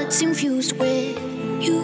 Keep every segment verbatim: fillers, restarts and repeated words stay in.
blood's infused with you.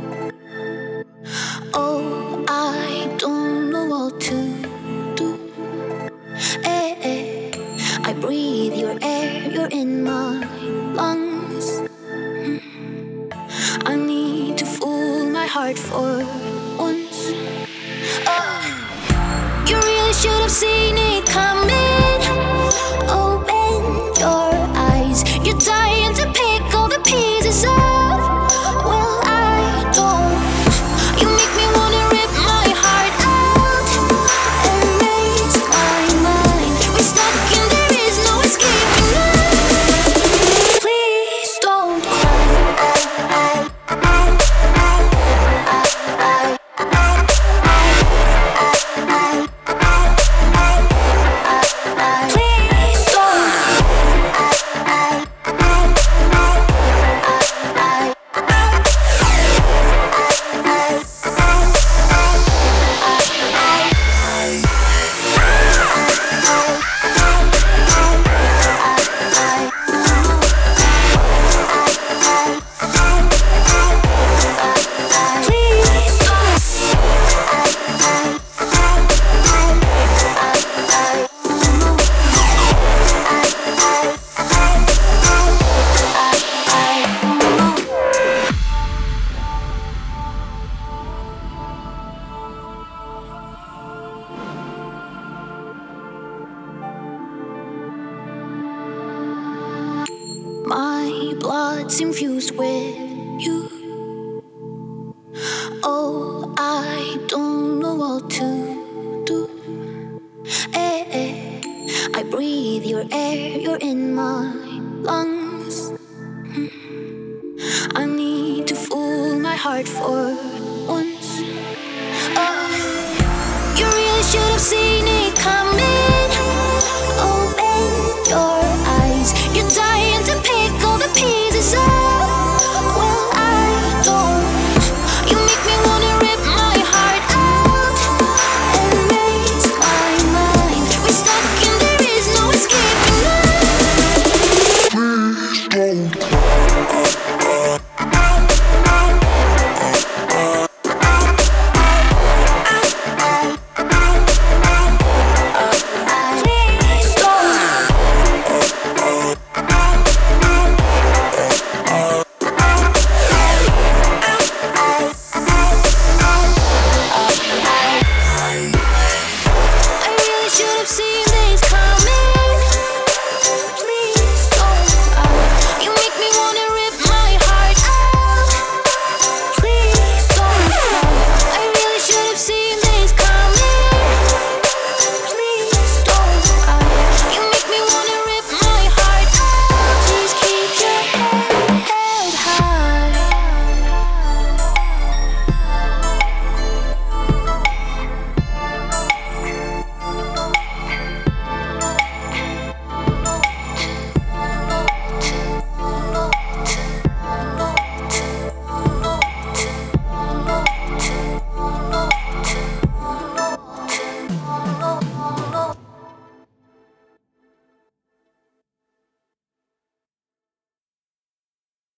Oh, I don't know what to do. Eh, eh. I breathe your air, you're in my lungs. Mm. I need to fool my heart for once. Oh, you really should have seen it coming. Open your eyes, you're dying to pick all the pieces up. Well, I don't. You make me wanna rip my heart out, erase my mind. We're stuck and there is no escaping us. Please don't cry. Please don't. My blood's infused with you. Oh, I don't know what to do. Eh, eh. I breathe your air, you're in my lungs. Mm. I need to fool my heart for